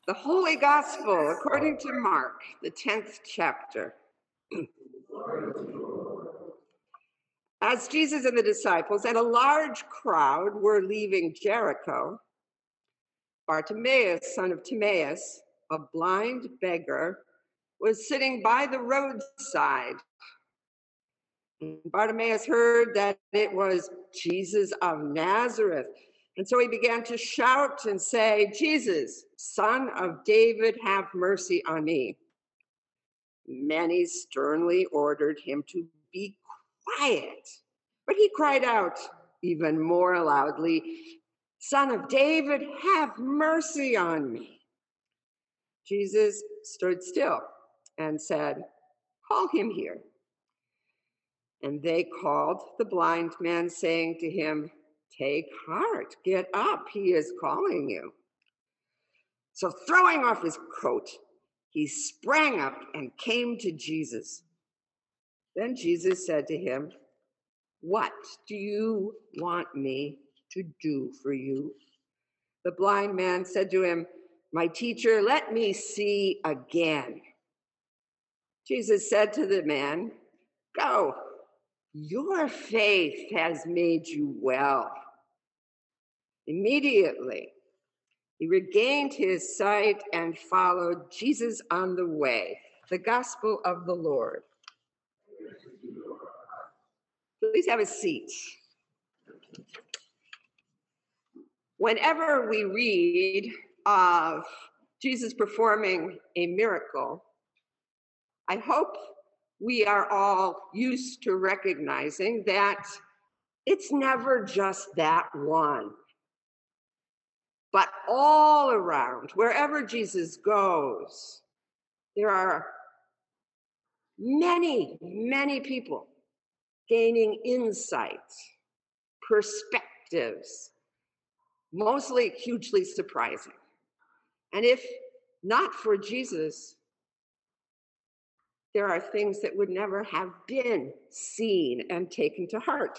The Holy Gospel according to Mark, the 10th chapter. As Jesus and the disciples and a large crowd were leaving Jericho, Bartimaeus, son of Timaeus, a blind beggar, was sitting by the roadside. Bartimaeus heard that it was Jesus of Nazareth. And so he began to shout and say, "Jesus, son of David, have mercy on me." Many sternly ordered him to be quiet. But he cried out even more loudly, "Son of David, have mercy on me." Jesus stood still and said, "Call him here." And they called the blind man, saying to him, "Take heart, get up, he is calling you." So throwing off his coat, he sprang up and came to Jesus. Then Jesus said to him, "What do you want me to do for you?" The blind man said to him, "My teacher, let me see again." Jesus said to the man, "Go, your faith has made you well." Immediately, he regained his sight and followed Jesus on the way. The gospel of the Lord. Please have a seat. Whenever we read of Jesus performing a miracle, I hope we are all used to recognizing that it's never just that one, but all around, wherever Jesus goes, there are many, many people gaining insights, perspectives, mostly hugely surprising. And if not for Jesus, there are things that would never have been seen and taken to heart.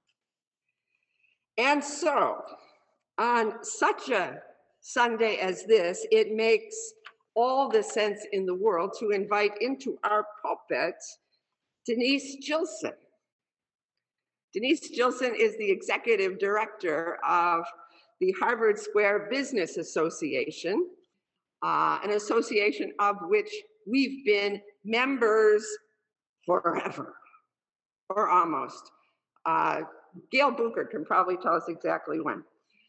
And so, on such a Sunday as this, it makes all the sense in the world to invite into our pulpit Denise Gilson. Denise Gilson is the executive director of the Harvard Square Business Association, an association of which we've been members forever, or almost. Gail Bucher can probably tell us exactly when.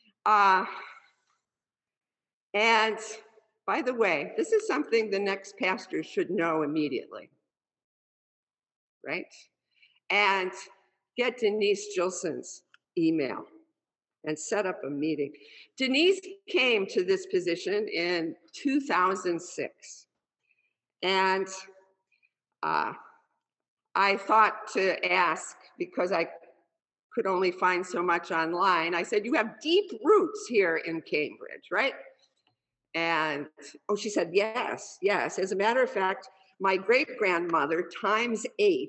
And by the way, this is something the next pastor should know immediately, right? And get Denise Gilson's email and set up a meeting. Denise came to this position in 2006. And I thought to ask, because I could only find so much online, I said, "You have deep roots here in Cambridge, right?" And she said, "Yes, yes. As a matter of fact, my great-grandmother, times 8,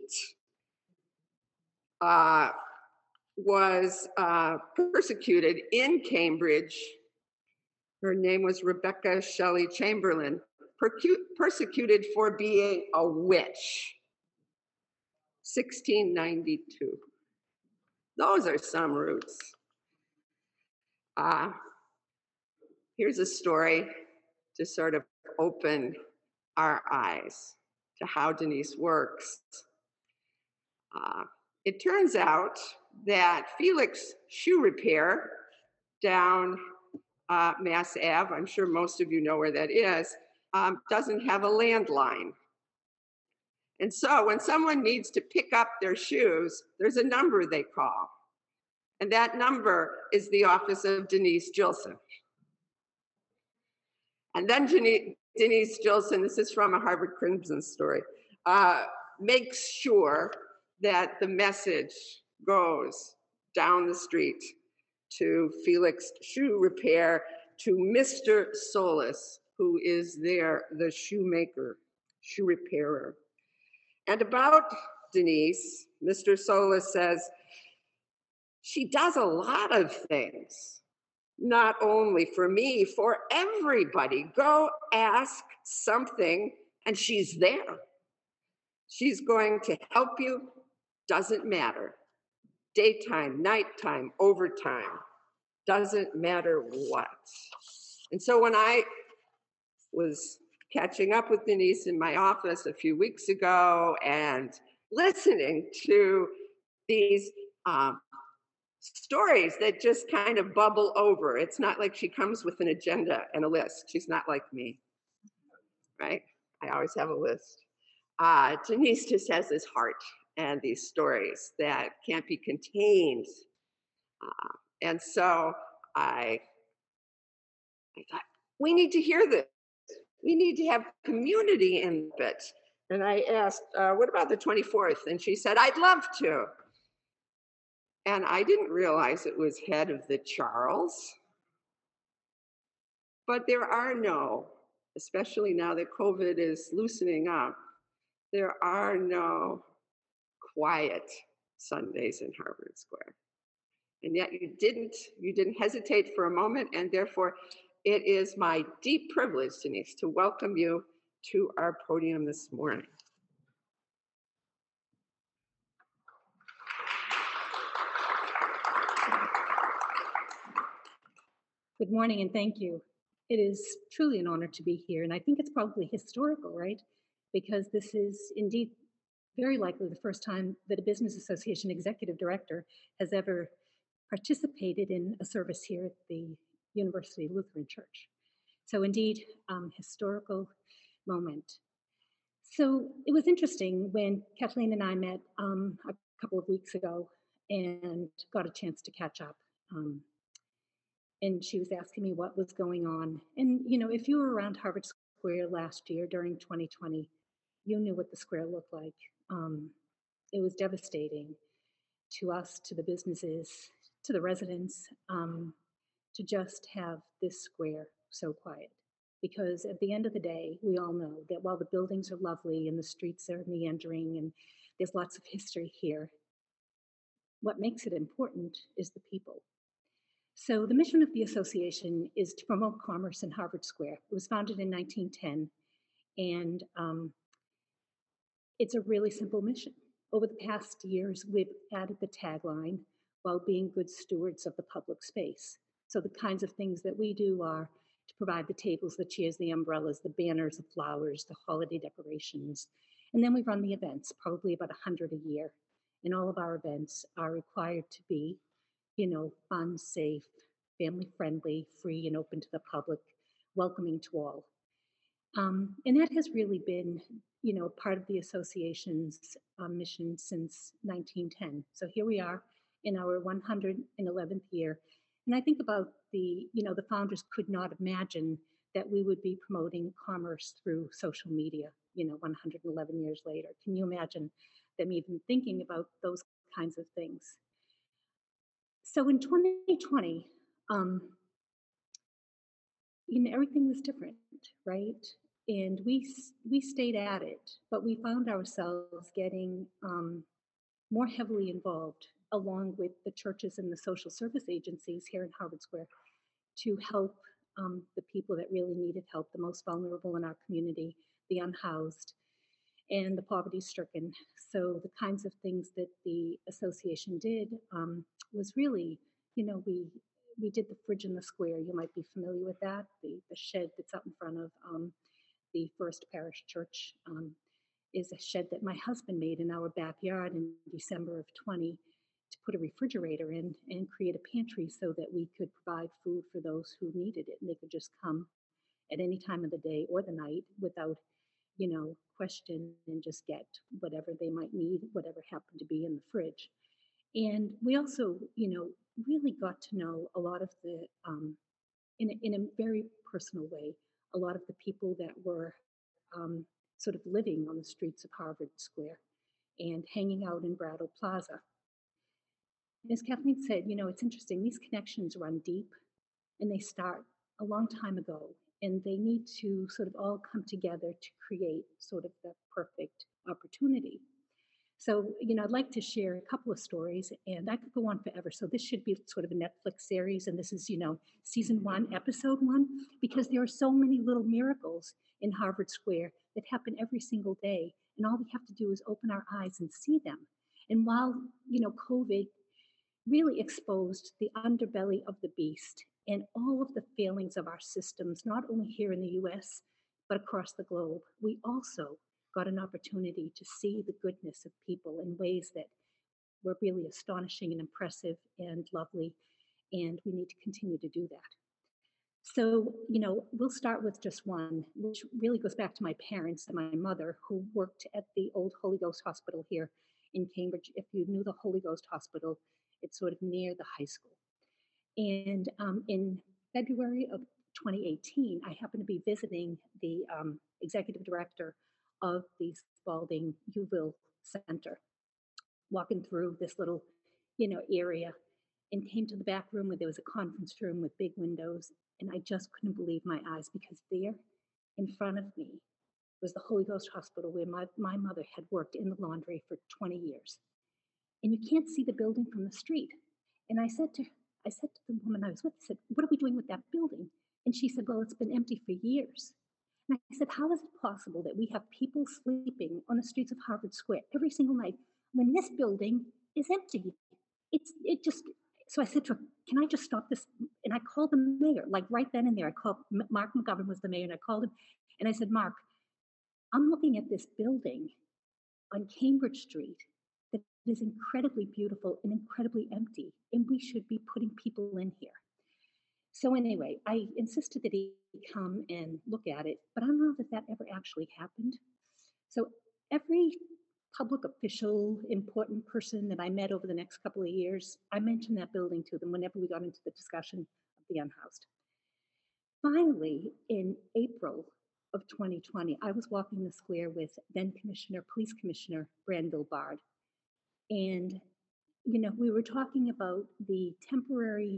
was persecuted in Cambridge. Her name was Rebecca Shelley Chamberlain, persecuted for being a witch. 1692. Those are some roots. Here's a story to sort of open our eyes to how Denise works. It turns out that Felix Shoe Repair down Mass Ave, I'm sure most of you know where that is, doesn't have a landline. And so when someone needs to pick up their shoes, there's a number they call. And that number is the office of Denise Gilson. And then Denise Gilson, this is from a Harvard Crimson story, makes sure that the message goes down the street to Felix Shoe Repair, to Mr. Solis, who is there, the shoemaker, shoe repairer. And about Denise, Mr. Solis says, "She does a lot of things, not only for me, for everybody. Go ask something, and she's there. She's going to help you, doesn't matter. Daytime, nighttime, overtime, doesn't matter what. And so when I was catching up with Denise in my office a few weeks ago and listening to these stories that just kind of bubble over. It's not like she comes with an agenda and a list. She's not like me, right? I always have a list. Denise just has this heart and these stories that can't be contained. And so I, I thought, we need to hear this. We need to have community in it. And I asked, what about the 24th? And she said, I'd love to. And I didn't realize it was head of the Charles. But there are no, especially now that COVID is loosening up, there are no quiet Sundays in Harvard Square. And yet you didn't hesitate for a moment, and therefore it is my deep privilege, Denise, to welcome you to our podium this morning. Good morning and thank you. It is truly an honor to be here, and I think it's probably historical, right? Because this is indeed very likely the first time that a business association executive director has ever participated in a service here at the University Lutheran Church. So indeed, historical moment. So it was interesting when Kathleen and I met a couple of weeks ago and got a chance to catch up. And she was asking me what was going on. And, you know, if you were around Harvard Square last year during 2020, you knew what the square looked like. It was devastating to us, to the businesses, to the residents, to just have this square so quiet. Because at the end of the day, we all know that while the buildings are lovely and the streets are meandering and there's lots of history here, what makes it important is the people. So the mission of the association is to promote commerce in Harvard Square. It was founded in 1910, and it's a really simple mission. Over the past years, we've added the tagline, while being good stewards of the public space. So the kinds of things that we do are to provide the tables, the chairs, the umbrellas, the banners, the flowers, the holiday decorations. And then we run the events, probably about 100 a year. And all of our events are required to be, you know, fun, safe, family friendly, free and open to the public, welcoming to all. And that has really been, you know, part of the association's mission since 1910. So here we are in our 111th year. And I think about the, you know, the founders could not imagine that we would be promoting commerce through social media, you know, 111 years later. Can you imagine them even thinking about those kinds of things? So in 2020, you know, everything was different, right? And we stayed at it, but we found ourselves getting more heavily involved, along with the churches and the social service agencies here in Harvard Square, to help the people that really needed help, the most vulnerable in our community, the unhoused, and the poverty-stricken. So the kinds of things that the association did was really, you know, we did the fridge in the square. You might be familiar with that. The shed that's up in front of the First Parish Church is a shed that my husband made in our backyard in December of 20 to put a refrigerator in and create a pantry so that we could provide food for those who needed it. And they could just come at any time of the day or the night without, you know, question and just get whatever they might need, whatever happened to be in the fridge. And we also, you know, really got to know a lot of the, in a very personal way, a lot of the people that were sort of living on the streets of Harvard Square and hanging out in Brattle Plaza. And as Kathleen said, you know, it's interesting, these connections run deep and they start a long time ago, and they need to sort of all come together to create sort of the perfect opportunity. So, I'd like to share a couple of stories, and I could go on forever. So, this should be sort of a Netflix series, and this is, season one, episode one, because there are so many little miracles in Harvard Square that happen every single day. And all we have to do is open our eyes and see them. And while, COVID really exposed the underbelly of the beast and all of the failings of our systems, not only here in the US, but across the globe, we also got an opportunity to see the goodness of people in ways that were really astonishing and impressive and lovely. And we need to continue to do that. So, we'll start with just one, which really goes back to my parents and my mother, who worked at the old Holy Ghost Hospital here in Cambridge. If you knew the Holy Ghost Hospital, it's sort of near the high school. And in February of 2018, I happened to be visiting the executive director of the Spalding Uville Center, walking through this little, area, and came to the back room where there was a conference room with big windows. And I just couldn't believe my eyes, because there in front of me was the Holy Ghost Hospital where my mother had worked in the laundry for 20 years. And you can't see the building from the street. And I said to the woman I was with, I said, "What are we doing with that building?" And she said, "Well, it's been empty for years." And I said, "How is it possible that we have people sleeping on the streets of Harvard Square every single night when this building is empty?" It just, so I said to her, "Can I just stop this?" And I called the mayor, like right then and there. I called, Mark McGovern was the mayor, and I called him and I said, "Mark, I'm looking at this building on Cambridge Street that is incredibly beautiful and incredibly empty, and we should be putting people in here." So anyway, I insisted that he come and look at it, but I don't know that that ever actually happened. So every public official, important person that I met over the next couple of years, I mentioned that building to them whenever we got into the discussion of the unhoused. Finally, in April of 2020, I was walking the square with then Police Commissioner Granville Bard. And, we were talking about the temporary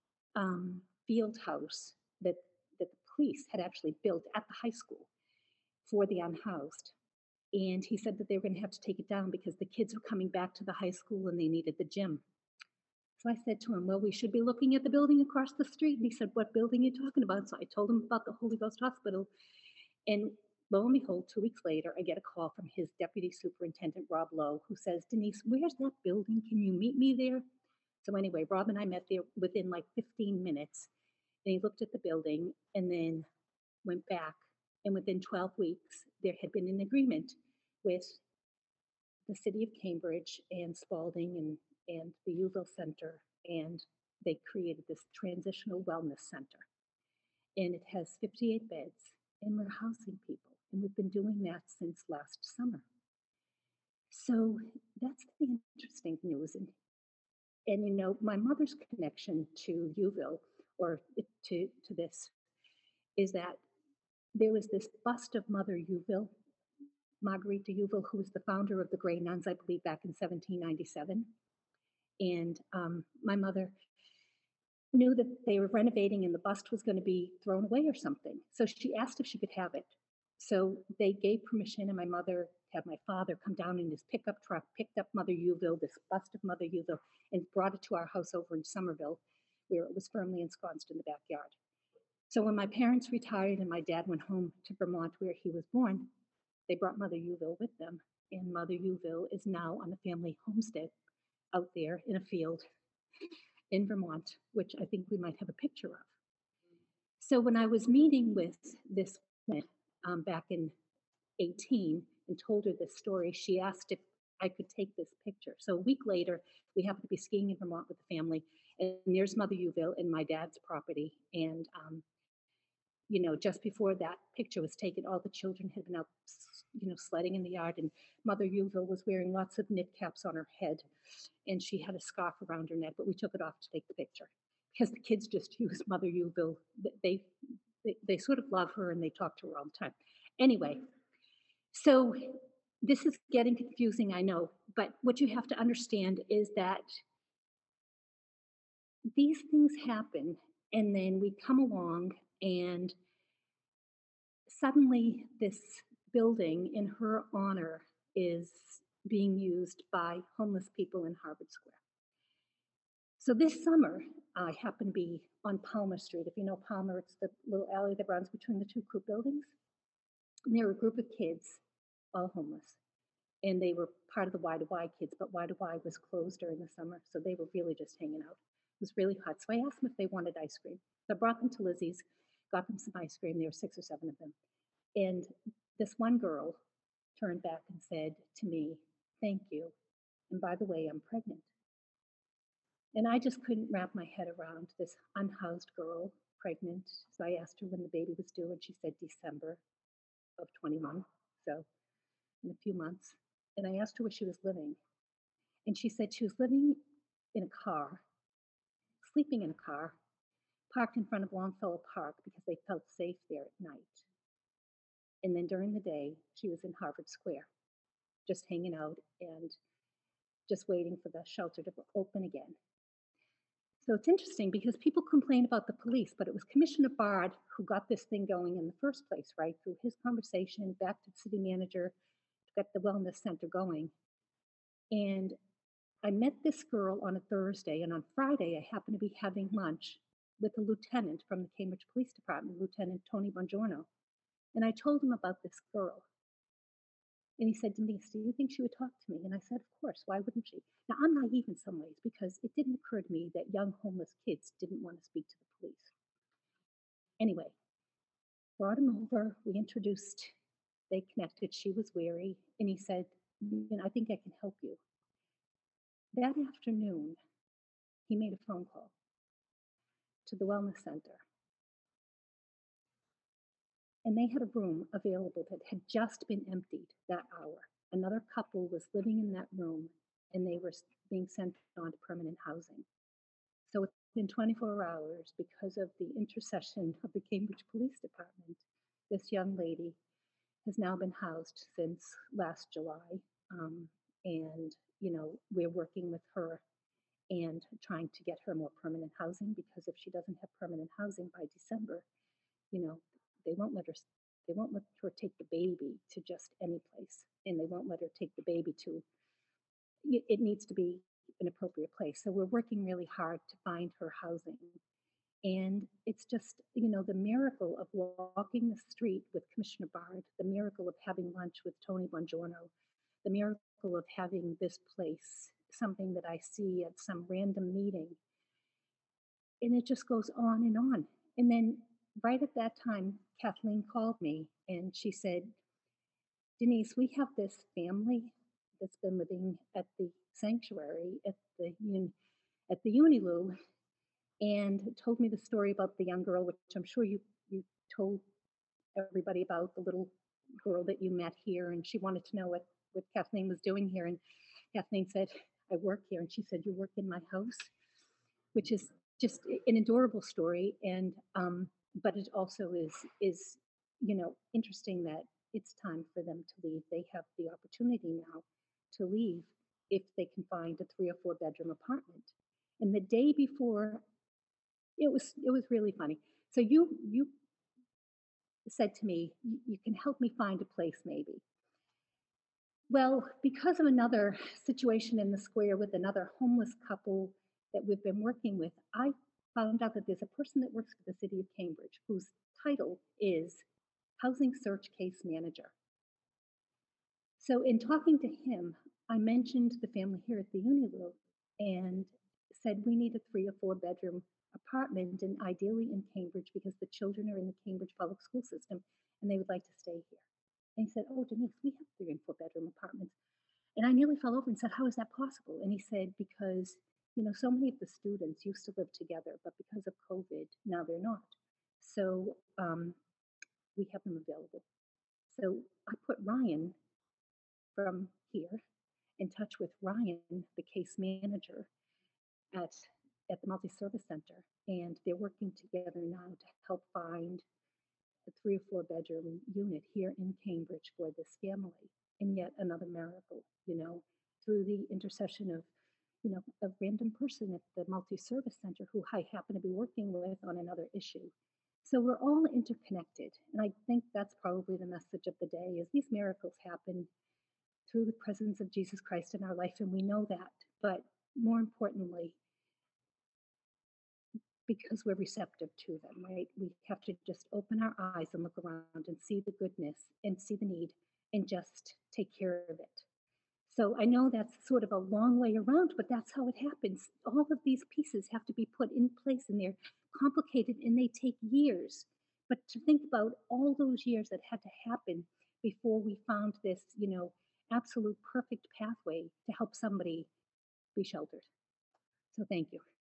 field house that the police had actually built at the high school for the unhoused. And he said that they were going to have to take it down because the kids were coming back to the high school and they needed the gym. So I said to him, "Well, we should be looking at the building across the street." And he said, "What building are you talking about?" So I told him about the Holy Ghost Hospital. And lo and behold, 2 weeks later, I get a call from his deputy superintendent, Rob Lowe, who says, "Denise, where's that building? Can you meet me there?" So anyway, Rob and I met there within like 15 minutes. And he looked at the building and then went back. And within 12 weeks, there had been an agreement with the city of Cambridge and Spalding and the Uville Center. And they created this transitional wellness center. And it has 58 beds, and we're housing people. And we've been doing that since last summer. So that's the interesting news. And my mother's connection to Uville, or to this, is that there was this bust of Mother Uville, Marguerite Uville, who was the founder of the Grey Nuns, I believe, back in 1797. And my mother knew that they were renovating and the bust was going to be thrown away or something. So she asked if she could have it. So they gave permission, and my mother had my father come down in his pickup truck, picked up Mother Uville, this bust of Mother Uville, and brought it to our house over in Somerville, where it was firmly ensconced in the backyard. So when my parents retired and my dad went home to Vermont, where he was born, they brought Mother Uville with them. And Mother Uville is now on a family homestead out there in a field in Vermont, which I think we might have a picture of. So when I was meeting with this woman back in 18 and told her this story, she asked if I could take this picture. So a week later, we happened to be skiing in Vermont with the family, and there's Mother Uville and my dad's property. And just before that picture was taken, all the children had been out, sledding in the yard, and Mother Uville was wearing lots of knit caps on her head, and she had a scarf around her neck, but we took it off to take the picture because the kids just use Mother Uville. They sort of love her and they talk to her all the time. Anyway, so this is getting confusing, I know, but what you have to understand is that these things happen, and then we come along, and suddenly this building in her honor is being used by homeless people in Harvard Square. So this summer, I happened to be on Palmer Street. If you know Palmer, it's the little alley that runs between the two Coop buildings. And there were a group of kids, all homeless, and they were part of the Y to Y kids, but Y to Y was closed during the summer, so they were really just hanging out. It was really hot, so I asked them if they wanted ice cream. So I brought them to Lizzie's, got them some ice cream. There were 6 or 7 of them, and this one girl turned back and said to me, "Thank you, and by the way, I'm pregnant." And I just couldn't wrap my head around this unhoused girl pregnant. So I asked her when the baby was due, and she said December of 21, so in a few months. And I asked her where she was living, and she said she was living in a car, sleeping in a car, parked in front of Longfellow Park because they felt safe there at night. And then during the day, she was in Harvard Square, just hanging out and just waiting for the shelter to open again. So it's interesting because people complain about the police, but it was Commissioner Bard who got this thing going in the first place, right? Through his conversation back to the city manager to get the wellness center going. And I met this girl on a Thursday, and on Friday, I happened to be having lunch with a lieutenant from the Cambridge Police Department, Lieutenant Tony Bongiorno. And I told him about this girl. And he said, "Denise, do you think she would talk to me?" And I said, "Of course, why wouldn't she?" Now, I'm naive in some ways because it didn't occur to me that young homeless kids didn't want to speak to the police. Anyway, brought him over, we introduced, they connected, she was weary, and he said, "I think I can help you." That afternoon, he made a phone call to the wellness center, and they had a room available that had just been emptied that hour. Another couple was living in that room, and they were being sent on to permanent housing. So within 24 hours, because of the intercession of the Cambridge Police Department, this young lady has now been housed since last July. Um, and, we're working with her and trying to get her more permanent housing because if she doesn't have permanent housing by December, you know, they won't let her they won't let her take the baby to just any place, and they won't let her take the baby to it needs to be an appropriate place. So we're working really hard to find her housing. And it's just, the miracle of walking the street with Commissioner Bard, the miracle of having lunch with Tony Bongiorno, the miracle of having this place, something that I see at some random meeting. And it just goes on and on. And then right at that time, Kathleen called me and she said, "Denise, we have this family that's been living at the sanctuary at the Uniloo," and told me the story about the young girl, which I'm sure you told everybody about, the little girl that you met here, and she wanted to know what Kathleen was doing here. And Kathleen said, "I work here," and she said, "You work in my house," which is just an adorable story. And but it also is interesting that it's time for them to leave. They have the opportunity now to leave if they can find a 3 or 4 bedroom apartment. And the day before, it was really funny. So you said to me, "You can help me find a place maybe." Well, because of another situation in the square with another homeless couple that we've been working with, I found out that there's a person that works for the city of Cambridge whose title is Housing Search Case Manager. So in talking to him, I mentioned the family here at the Uniloo and said we need a 3 or 4 bedroom apartment and ideally in Cambridge because the children are in the Cambridge public school system and they would like to stay here. And he said, "Oh, Denise, we have 3 and 4 bedroom apartments." And I nearly fell over and said, "How is that possible?" And he said, "Because, so many of the students used to live together, but because of COVID, now they're not. So we have them available." So I put Ryan from here in touch with Ryan, the case manager at at the multi-service center, and they're working together now to help find a 3 or 4 bedroom unit here in Cambridge for this family. And yet another miracle, through the intercession of, a random person at the multi-service center who I happen to be working with on another issue. So we're all interconnected. And I think that's probably the message of the day is these miracles happen through the presence of Jesus Christ in our life, and we know that. But more importantly, because we're receptive to them, right? We have to just open our eyes and look around and see the goodness and see the need and just take care of it. So I know that's sort of a long way around, but that's how it happens. All of these pieces have to be put in place and they're complicated and they take years. But to think about all those years that had to happen before we found this, absolute perfect pathway to help somebody be sheltered. So thank you.